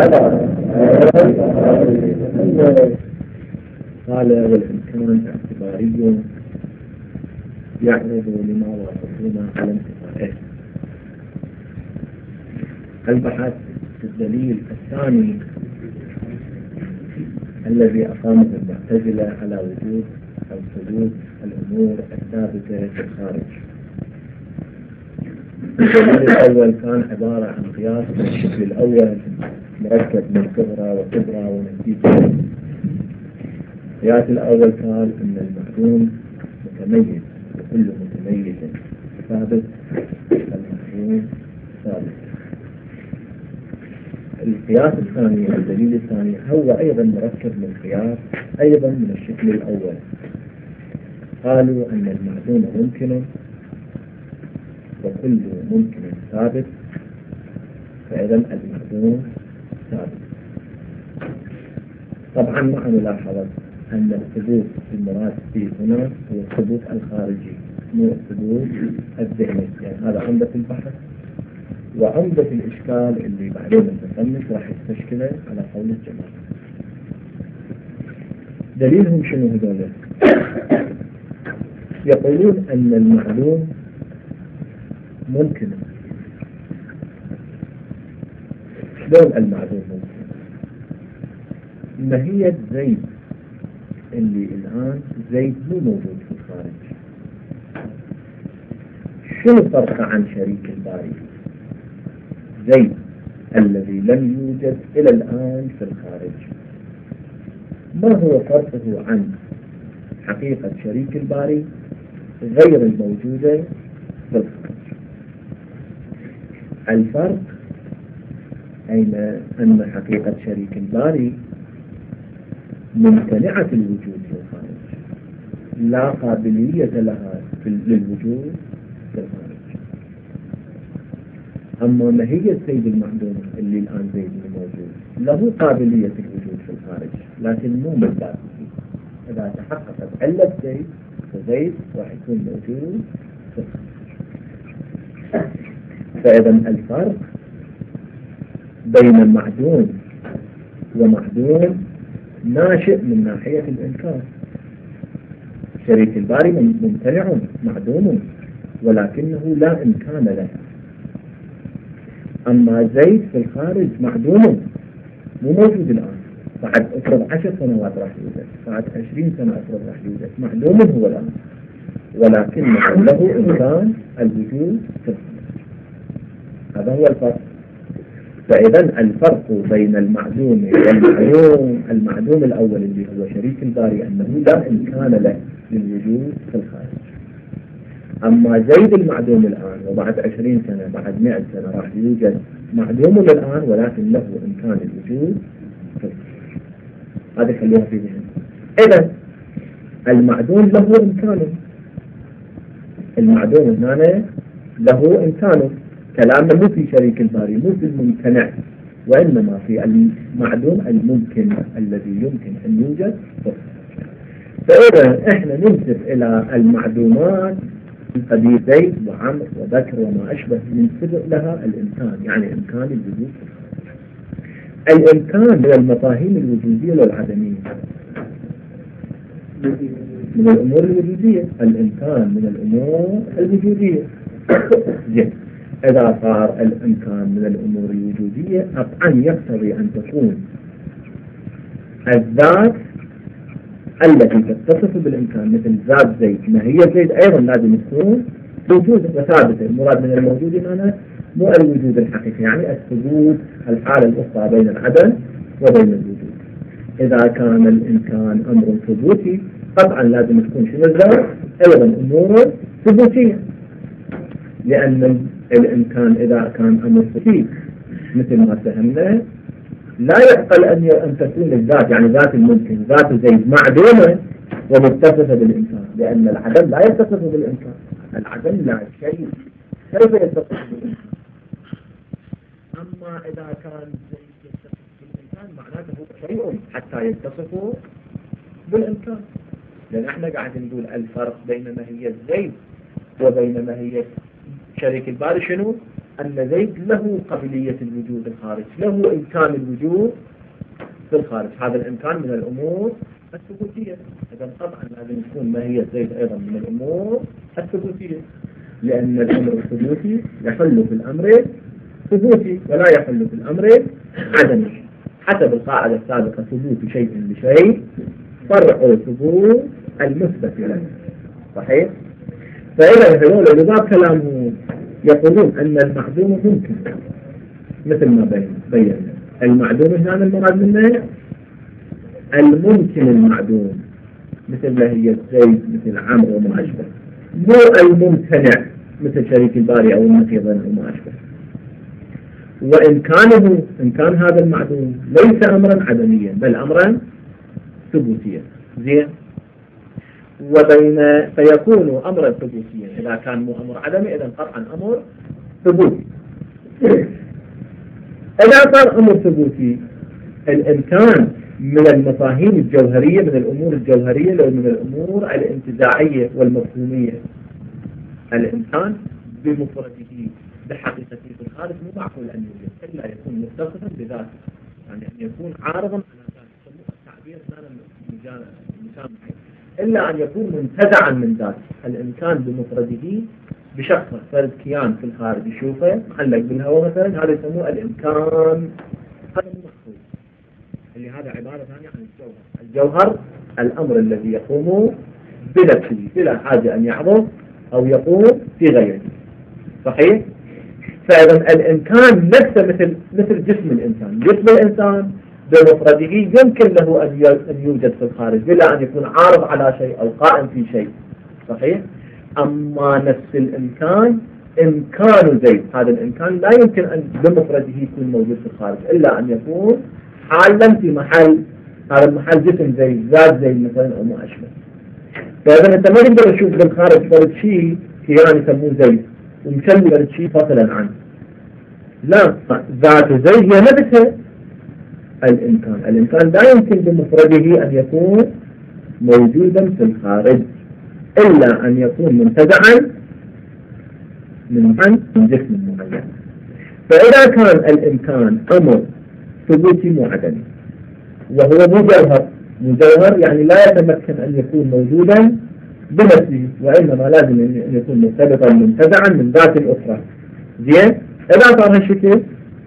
قال والإمكان اعتباري يعرض لما وافقنا على انتفاعه. البحث في الدليل الثاني الذي أقامه المعتزلة على وجود أو ثبوت الأمور الثابتة في الخارج. الدليل الأول كان عبارة عن قياس من الشكل الأول مركب من صغرى وكبرى ونتيجة. القياس الأول قال أن المعلوم متميز وكل متميز ثابت، المعلوم ثابت. القياس الثاني الدليل الثاني هو أيضا مركب من قياس أيضا من الشكل الأول. قالوا أن المعلوم ممكن وكل ممكن ثابت، فإذا المعلوم ثابت. طبعا مع ملاحظة أن الثبوت المراد فيه هنا هو الثبوت الخارجي مو الثبوت الذهني، يعني هذا عمدة البحث وعمدة الإشكال اللي بعدين المصنف راح يستشكله على قول الجماعة. دليلهم شنو هذول؟ يقولون أن المعلوم ممكن. شلون المعلوم ممكن؟ ماهية زيد اللي الآن زيد مو موجود في الخارج، شنو فرقه عن شريك الباري؟ زيد الذي لم يوجد إلى الآن في الخارج، ما هو فرقه عن حقيقة شريك الباري غير الموجودة في الخارج؟ الفرق أين أن حقيقة شريك الباري ممتنعة الوجود في الخارج، لا قابلية لها للوجود في الخارج. أما ماهية زيد المعدوم اللي الآن زيد موجود له قابلية الوجود في الخارج لكن مو من ذاته. إذا تحققت علة زيد فزيد راح يكون موجود في الخارج. فإذا الفرق بين معدوم ومعدوم ناشئ من ناحية الإمكان. شريك الباري ممتنع معدوم ولكنه لا إمكان له. أما زيد في الخارج معدوم مو موجود الآن، بعد افرض 10 سنوات راح يوجد، بعد 20 سنة افرض راح يوجد، معدوم هو الآن ولكنه له إمكان الوجود في الخارج. هذا هو الفرق. فإذا الفرق بين المعدوم والمعدوم، المعدوم الأول اللي هو شريك الباري أنه لا إمكان له للوجود في الخارج. أما زيد المعدوم الآن وبعد 20 سنة بعد 100 سنة راح يوجد معدوم الآن ولكن له إمكان الوجود في الخارج. هذه خليها في ذهن. إذا المعدوم له إمكان، المعدوم هنا له إمكان. كلامنا مو في شريك الباري، مو في الممتنع، وإنما في المعدوم الممكن الذي يمكن أن يوجد. فإذا إحنا ننسب إلى المعدومات قدير زيد وعمر وبكر وما أشبه ننسب لها الإمكان، يعني إمكان الوجود. الإمكان من المفاهيم الوجودية والعدمية، من الأمور الوجودية. الإمكان من الأمور الوجودية. زين، إذا صار الإمكان من الأمور الوجودية قطعا يقتضي أن تكون الذات التي تتصف بالإمكان مثل ذات زيد، ما هي زيد أيضا لازم تكون موجودة وثابتة. المراد من الموجود هنا مو الوجود الحقيقي، يعني الثبوت، الحالة الأخرى بين العدم وبين الوجود. إذا كان الإمكان أمر ثبوتي قطعا لازم تكون شنو الذات أيضا أمور ثبوتية، لأن الإمكان إذا كان أمر ثبوتي مثل ما فهمنا لا يعقل أن تكون الذات، يعني ذات الممكن ذات زيد معدومة ومتصفة بالإمكان، لأن العدم لا يتصف بالإمكان. العدم لا شيء كيف يتصف بالإمكان؟ أما إذا كان زيد يتصف بالإمكان معناته هو شيء حتى يتصف بالإمكان. لأن احنا قاعد نقول الفرق بين ماهية زيد وبين ماهية شريك الباري شنو؟ أن زيد له قابلية الوجود في الخارج، له إمكان الوجود في الخارج. هذا الإمكان من الأمور الثبوتية. إذا قطعا لازم تكون ماهية زيد أيضا من الأمور الثبوتية، لأن الأمر الثبوتي يحل في الأمر ثبوتي ولا يحل في الأمر عدمي، حسب القاعدة السابقة: ثبوت شيء لشيء فرع ثبوت المثبت له. صحيح؟ فإذا هذول لباب كلامه يقولون أن المعدوم ممكن، مثل ما بينا. المعدوم هنا المراد منه الممكن المعدوم، مثل ما هي زيد مثل عمرو وما أشبه، مو الممتنع مثل شريك الباري أو النقيض وما أشبه. إن كان هذا المعدوم ليس أمرا عدميا بل أمرا ثبوتيا. زين. فيكون أمرا ثبوتيا إذا كان مو أمر عدمي، إذا قطعا أمر ثبوتي. إذا صار أمر ثبوتي، الإمكان من المفاهيم الجوهرية، من الأمور الجوهرية، لو من الأمور الانتزاعية والمفهومية. الإمكان بمفرده بحقيقته في الخارج مو معقول أن يوجد إلا يكون متصفا بذاته، يعني أن يكون عارضا على ذاته، التعبير مثال إلا أن يكون منتزعا من ذاته. الإمكان بمفرده بشخص فرد كيان في الخارج يشوفه معلق بالهواء مثلا، هذا يسموه الإمكان. هذا مو محفوظ، اللي هذا عبارة ثانية عن الجوهر. الجوهر الأمر الذي يقوم بنفسه بلا حاجة أن يعرض أو يقوم في غيره. صحيح؟ فإذا الإمكان نفسه مثل جسم الإنسان. جسم الإنسان بمفرده يمكن له أن يوجد في الخارج بلا أن يكون عارض على شيء أو قائم في شيء. صحيح؟ أما نفس الإمكان إمكان زيد، هذا الإمكان لا يمكن أن بمفرده يكون موجود في الخارج إلا أن يكون حالا في محل، هذا المحل جسم زيد، ذات زيد مثلا أو ما أشبه. فإذا أنت ما تقدر تشوف بالخارج فرد شيء كيان يسموه زيد ومسمي فرد شيء فصلا عنه. لا، ذات زيد هي نفسها الإمكان. الإمكان لا يمكن بمفرده أن يكون موجودا في الخارج إلا أن يكون منتزعا من جسم معين. فإذا كان الإمكان أمر ثبوتي مو عدمي وهو مجوهر يعني لا يتمكن أن يكون موجودا بنفسه، وإنما لازم أن يكون مرتبطا منتزعا من ذات أخرى. زين. إذا صار هالشكل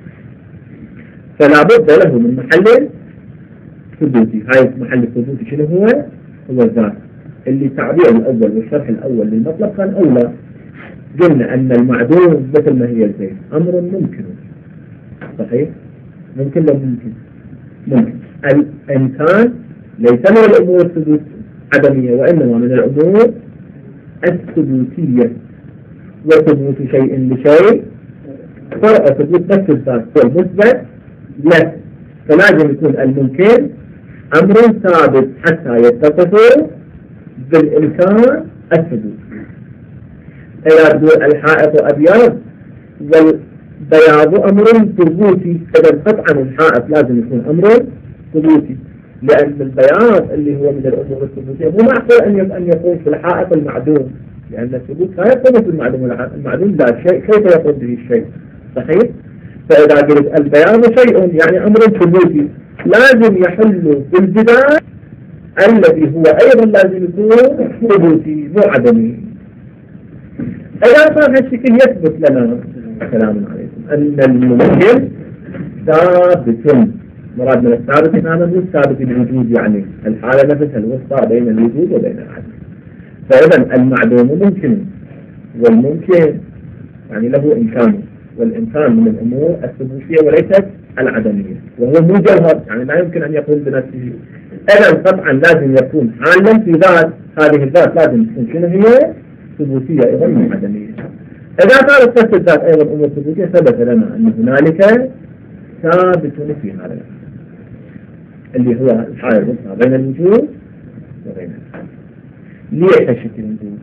فلا بد له من محل ثبوتي. هاي محل الثبوتي شنو هو؟ هو الذات. اللي التعبير الأول والشرح الأول للمطلب كان أولى. قلنا أن المعدوم مثل ما هي زين أمر ممكن. صحيح؟ ممكن لو ممكن. الإمكان ليس من الأمور الثبوت عدمية وإنما من الأمور الثبوتية. وثبوت شيء لشيء فرع ثبوت نفس الذات هو المثبت له. فلازم يكون الممكن أمر ثابت حتى يتصف بالإمكان الثبوت. إذا تقول الحائط أبيض والبياض أمر ثبوتي، إذا قطعا الحائط لازم يكون أمر ثبوتي، لأن البياض اللي هو من الأمور الثبوتية مو معقول أن يقوم في الحائط المعدوم، لأن الثبوت لا يقوم في المعدوم لا شيء، كيف يقوم به الشيء؟ صحيح؟ فإذا قلت البياض شيء يعني أمر ثبوتي لازم يحل بالبداية الذي هو أيضا لازم يكون ثبوتي مو عدمي. إذا صار هالشكل يثبت لنا السلام عليكم أن الممكن ثابت. مراد من الثابت هذا مو ثابت الوجود، يعني الحالة نفسها الوسطى بين الوجود وبين العدم. فإذا المعدوم ممكن، والممكن يعني له إمكانه، والإمكان من الأمور الثبوتية وليست العدمية، وهو مو جوهر يعني لا يمكن أن يقوم بنفسه. إذا طبعا لازم يكون حالا في ذات، هذه الذات لازم تكون شنو هي؟ ثبوتية أيضا مو عدمية. إذا صارت نفس الذات أيضا أمور ثبوتية ثبت لنا أن هنالك ثابت في هذا اللي هو الحالة الوسطى بين الوجود وبين العدم. ليش هالشكل نقول؟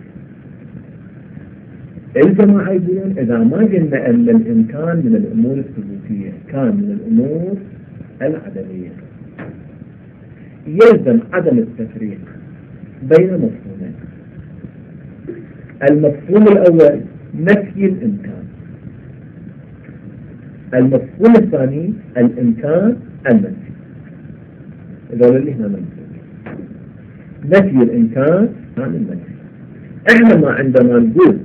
الجماعة يقولون إذا ما قلنا أن الإمكان من الأمور الثبوتية كان من الأمور العدمية يلزم عدم التفريق بين مفهومين. المفهوم الأول نفي الإمكان، المفهوم الثاني الإمكان المنفي. هذول اللي هنا منفي، نفي الإمكان عن المنفي. احنا ما عندما نقول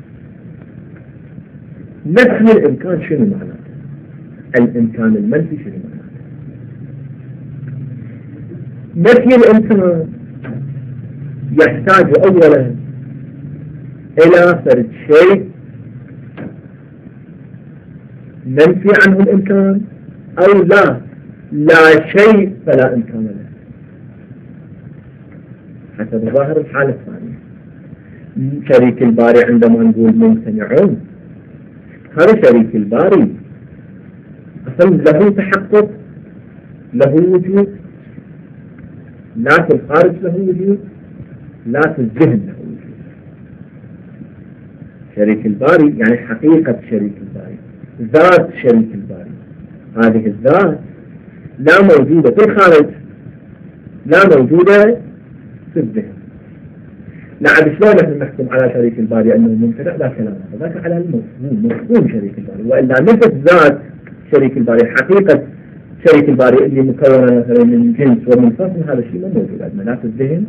نفي الإمكان شنو معناته؟ الإمكان المنفي شنو معناته؟ نفي الإمكان يحتاج أولا إلى فرد شيء ننفي عنه الإمكان، أو لا شيء فلا إمكان له، حسب ظاهر الحالة الثانية. شريك الباري عندما نقول ممتنعون، هذا شريك الباري أصلا له تحقق، له وجود، لا في الخارج له وجود، لا في الذهن له وجود. شريك الباري يعني حقيقة شريك الباري، ذات شريك الباري. هذه الذات لا موجودة في الخارج، لا موجودة في الذهن. نعم، شلون نحن نحكم على شريك الباري أنه ممتنع؟ لا كلام، ذاك على مفهوم شريك الباري، وإلا نفس ذات شريك الباري، حقيقة شريك الباري اللي مكونة مثلا من جنس ومن فصل، هذا الشيء ما موجود عندنا لا في الذهن.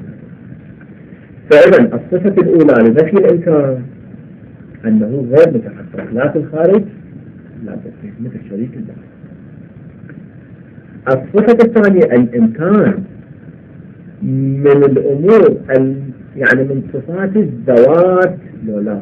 فإذا الصفة الأولى لنفي الإمكان أنه غير متحقق لا في الخارج لا في الذهن مثل شريك الباري. الصفة الثانية الإمكان من الأمور يعني من صفات الذوات. لا،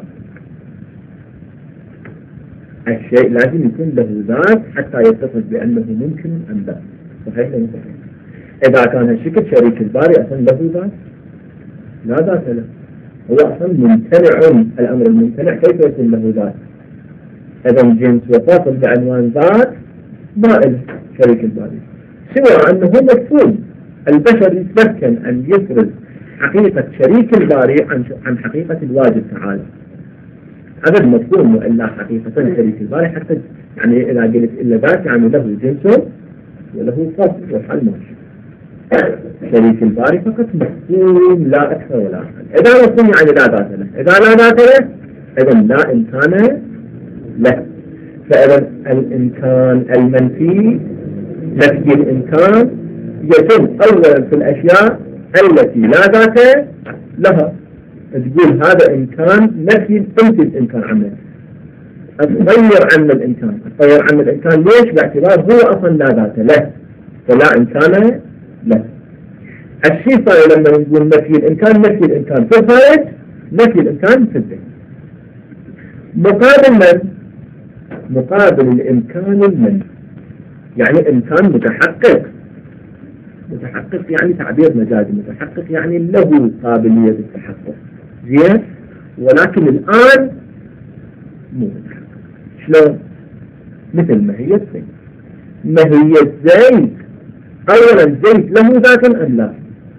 الشيء لازم يكون له ذات حتى يتصف بأنه ممكن أم لا. صحيح ولا صحيح؟ إذا كان هالشكل شريك الباري أصلا له ذات؟ لا ذات له، هو أصلا ممتنع. الأمر الممتنع كيف يكون له ذات؟ إذا جنس وفاصل بعنوان ذات ما له شريك الباري، سوى أنه مفهوم. البشر يتمكن أن يفرز حقيقة شريك الباري عن حقيقة الواجب تعالى. هذا المفهوم، وإلا حقيقة شريك الباري حتى يعني إذا قلت إلا ذات يعني له جنس وله فصل والحل ماشي. شريك الباري فقط مفهوم لا أكثر ولا أقل. إذا مفهوم يعني لا ذات له، إذا لا ذات له إذا لا إمكان له. فإذا الإمكان المنفي، نفي الإمكان، يتم أولا في الأشياء التي لا ذات لها. تقول هذا إمكان نفي، أنت الإمكان عنه، تغير عن الإمكان. تغير عن الإمكان ليش؟ باعتبار هو أصلا لا ذات له فلا إمكان له. الشيء الثاني لما نقول نفي الإمكان، نفي الإمكان في الخارج، نفي الإمكان في الذهن. مقابل من؟ مقابل الإمكان المنفي، يعني إمكان متحقق. متحقق يعني تعبير مجازي، متحقق يعني له قابلية التحقق، زين، ولكن الآن مو متحقق. شلون؟ مثل ماهية زيد. ماهية زيد أولا زيد له ذات أم لا؟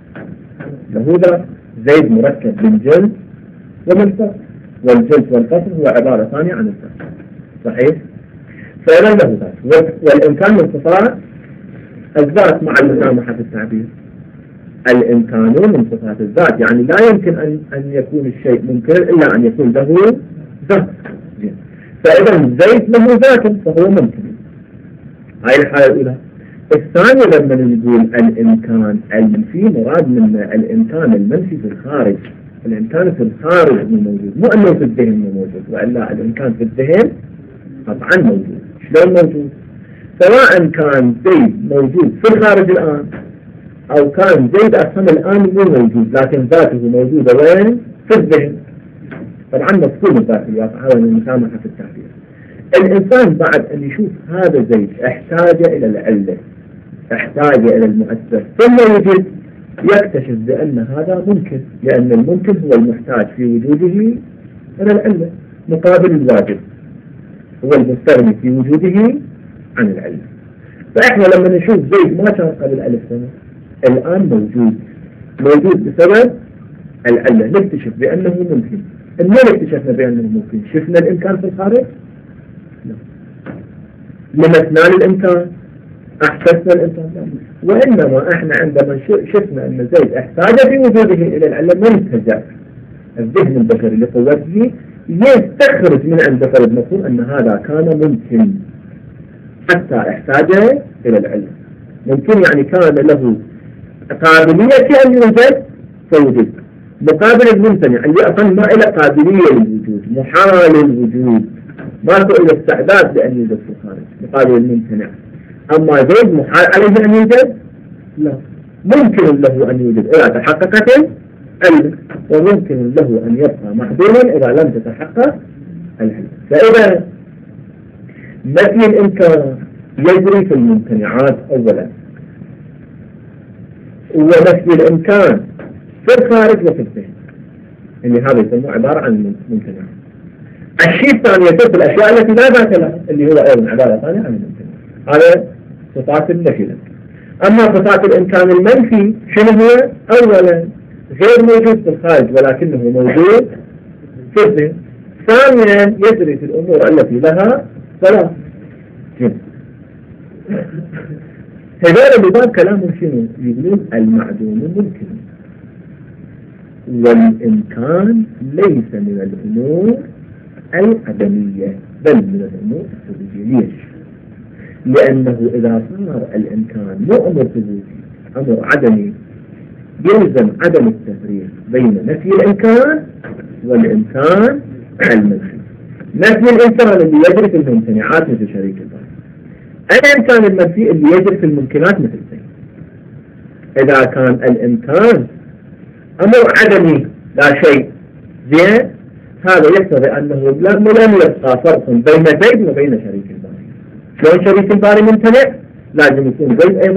له ذات. زيد مركب من جنس ومن فصل، والجنس والفصل هو عبارة ثانية عن الفصل. صحيح؟ فإذا له ذات، والإمكان من صفات الذات مع المسامحة في التعبير. الإمكان من صفات الذات، يعني لا يمكن أن يكون الشيء ممكن إلا أن يكون له ذات. فإذا زيد له ذات فهو ممكن. هاي الحالة الأولى. الثانية لما نقول الإمكان المنفي، مراد من الإمكان المنفي في الخارج. الإمكان في الخارج مو موجود، مو أنه في الذهن مو موجود، وإلا الإمكان في الذهن قطعا موجود. شلون موجود؟ سواء كان زيد موجود في الخارج الآن أو كان زيد أصلا الآن مو موجود، لكن ذاته موجودة وين؟ في الذهن. طبعا مفهوم الذاتيات هذا من المسامحة في التعبير. الإنسان بعد أن يشوف هذا زيد احتاج إلى العلة، احتاج إلى المؤثر، ثم يجد يكتشف بأن هذا ممكن، لأن الممكن هو المحتاج في وجوده إلى العلة، مقابل الواجب هو المستغني في وجوده عن العلة. فإحنا لما نشوف زيد ما كان قبل 1000 سنة، الآن موجود بسبب العلة، نكتشف بأنه ممكن. منين اكتشفنا بأنه ممكن؟ شفنا الإمكان في الخارج؟ لا. لمسنا الإمكان؟ أحسسنا الإمكان؟ لا. وإنما إحنا عندما شفنا أن زيد احتاج في وجوده إلى العلة، منتجع الذهن البشري لقوته يستخرج من عند فرد مفهوم أن هذا كان ممكن. حتى احتاج إلى العلم. ممكن يعني كان له قابلية أن يوجد فوجد، مقابل الممتنع اللي أقل ما إلى قابلية للوجود، محال الوجود، ما إلى استعداد لأن يوجد في الخارج مقابل الممتنع. أما زيد محال عليه أن يوجد؟ لا، ممكن له أن يوجد إذا تحققت العلم، وممكن له أن يبقى محدودا إذا لم تتحقق العلم. فإذا نفي الإمكان يجري في الممتنعات أولا، ونفي الإمكان في الخارج وفي الذهن، اللي هذا يسمى عبارة عن ممتنع. الشيء الثاني يصير في الأشياء التي لا ذات لها، اللي هو أيضا عبارة ثانية عن الممتنع. هذا صفات النفي. أما صفات الإمكان المنفي شنو هو؟ أولا غير موجود في الخارج ولكنه موجود في الذهن. ثانيا يجري في الأمور التي لها ثلاث جنس. هذول بباب كلامهم شنو؟ يقولون المعدوم ممكن، والإمكان ليس من الأمور العدمية بل من الأمور الثبوتية. ليش؟ لأنه إذا صار الإمكان مو أمر ثبوتي، أمر عدمي، يلزم عدم التفريق بين نفي الإمكان والإمكان المنفي. نفي الإمكان اللي يجري في الممتنعات مثل شريك الباب، الإمكان المنفي اللي يجري في الممكنات مثل زين. إذا كان الإمكان أمر عدمي لا شيء زين، هذا يقتضي أنه لم يبقى فرق بين زيد وبين شريك الباب. شلون شريك الباري ممتنع؟ لازم يكون زيد أيضا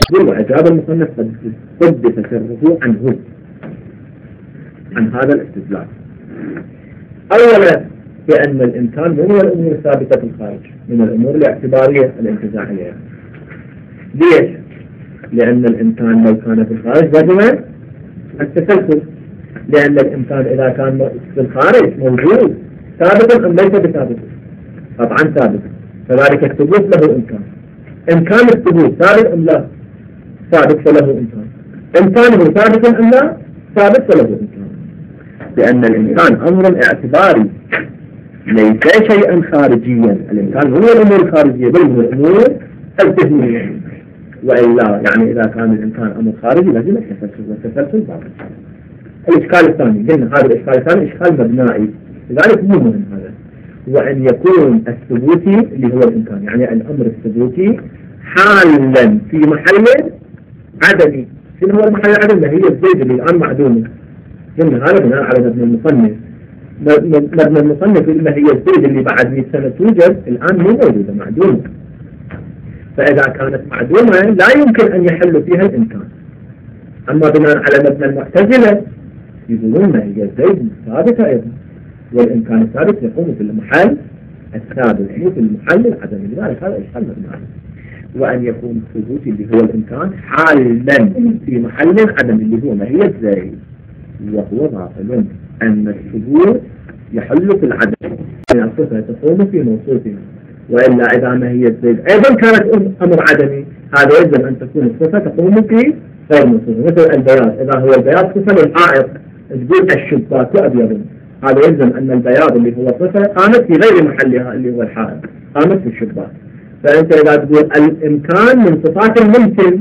وأجاب المصنف قد تسره عنه عن هذا الاستدلال. أولا بأن الإمكان مو من الأمور الثابتة في الخارج، من الأمور الاعتبارية الانتزاعية. ليش؟ لأن الإمكان لو كان في الخارج لازم التسلسل، لأن الإمكان إذا كان في الخارج موجود ثابت أم ليس بثابت؟ طبعا ثابت، فذلك الثبوت له إمكان. إمكان الثبوت ثابت أم لا؟ ثابت فله إمكان. إمكانه ثابت أم لا؟ ثابت فله إمكان. لأن الإمكان أمر اعتباري ليس شيئا خارجيا. الإمكان هو الأمور الخارجية بل هو الأمور الذهنية، وإلا يعني إذا كان الإمكان أمر خارجي لازم التسلسل، والتسلسل باطل. الإشكال الثاني، قلنا هذا الإشكال الثاني إشكال مبنائي، لذلك مو مهم هذا، وأن يكون الثبوتي اللي هو الإمكان، يعني الأمر الثبوتي حالا في محل عدمي. شنو هو المحل العدمي؟ هي الزيد اللي الآن معدومة. قلنا هذا بناء على مبنى المصنف. مبنى المصنف إما هي الزيد اللي بعد 100 سنة توجد، الآن مو موجودة، معدومة. فإذا كانت معدومة لا يمكن أن يحل فيها الإمكان. أما بناء على مبنى المعتزلة يقولون هي الزيد ثابتة أيضا، والإمكان الثابت يقوم في المحل الثابت مو في المحل العدمي. لذلك هذا إشكال مبنائي. وأن يكون الثبوت اللي هو الإمكان حالا في محل عدمي اللي هو ما هي الزيد، وهو باطل. أن الثبوت يحل في العدم، يعني الصفة تقوم في موصوفها، وإلا إذا ما هي الزيد أيضا كانت أمر عدمي، هذا يلزم أن تكون الصفة تقوم في غير موصوفها. مثل البياض، إذا هو البياض صفة للحائط تقول الشباك أبيض، هذا يلزم أن البياض اللي هو صفة قامت في غير محلها اللي هو الحائط، قامت في الشباك. فأنت إذا تقول الإمكان من صفات الممكن،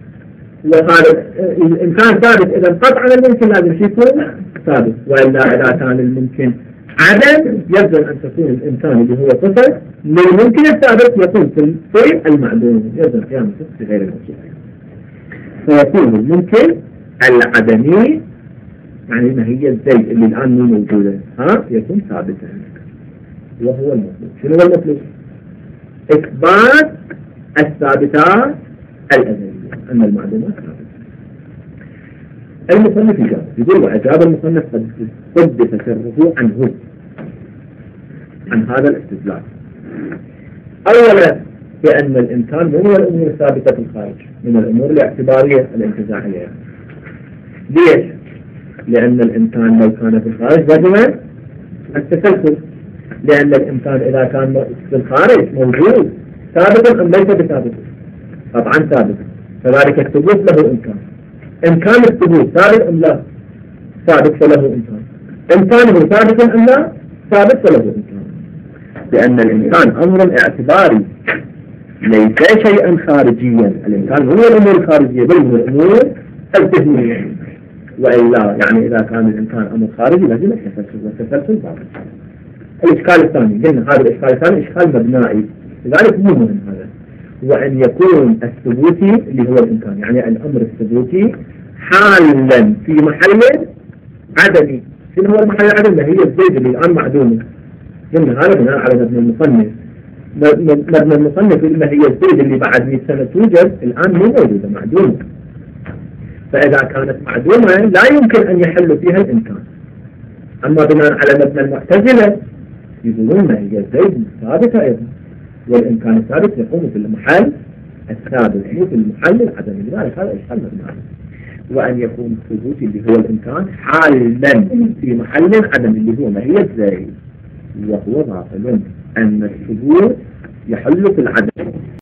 وقال الإمكان ثابت، إذا قطعا الممكن لازم شيء يكون ثابت، وإلا إذا كان الممكن عدم يلزم أن تكون الإمكان اللي هو صفة للممكن الثابت يكون في المعدوم، يلزم قيام الصفة في غير الموصوف. فيكون الممكن العدمي، يعني ما هي الزيد اللي الآن مو موجودة يكون ثابتا، وهو المطلوب. شنو هو المطلوب؟ إثبات الثابتات الأزلية، أن المعلومات ثابتة. المصنف يقول وأجاب المصنف قد تسره عنه عن هذا الاستدلال. أولا بأن الإمكان مو من الأمور الثابتة في الخارج، من الأمور الاعتبارية الانتزاعية. ليش؟ لأن الإمكان لو كان في الخارج لازم التسلسل، لأن الإمكان إذا كان في الخارج موجود ثابت أم ليس بثابت؟ طبعا ثابت، فذلك الثبوت له إمكان. إمكان الثبوت ثابت أم لا؟ ثابت فله إمكان. إمكانه ثابت أم لا؟ ثابت فله إمكان. لأن الإمكان أمر اعتباري ليس شيئا خارجيا. الإمكان هو الأمور الخارجية بل هو الأمور الذهنية، وإلا يعني إذا كان الإمكان أمر خارجي لازم التسلسل، والتسلسل باطل. الإشكال الثاني، قلنا هذا الإشكال الثاني إشكال مبنائي، لذلك مو مهم هذا، وأن يكون الثبوتي اللي هو الإمكان، يعني الأمر الثبوتي حالا في محل عدمي. شنو هو المحل العدمي؟ هي الزيد اللي الآن معدومة. قلنا هذا بناء على مبنى المصنف. مبنى المصنف إما هي الزيد اللي بعد 100 سنة توجد، الآن مو موجودة، معدومة. فإذا كانت معدومة لا يمكن أن يحل فيها الإمكان. أما بناء على مبنى المعتزلة يقولون هي الزيد ثابتة أيضا، والإمكان الثابت يقوم في المحل الثابت مو في المحل العدمي. لذلك هذا إشكال مبنائي. وأن يكون الثبوت اللي هو الإمكان حالا في محل عدمي اللي هو ما هي الزيد، وهو باطل. أن الثبوت يحل في العدم.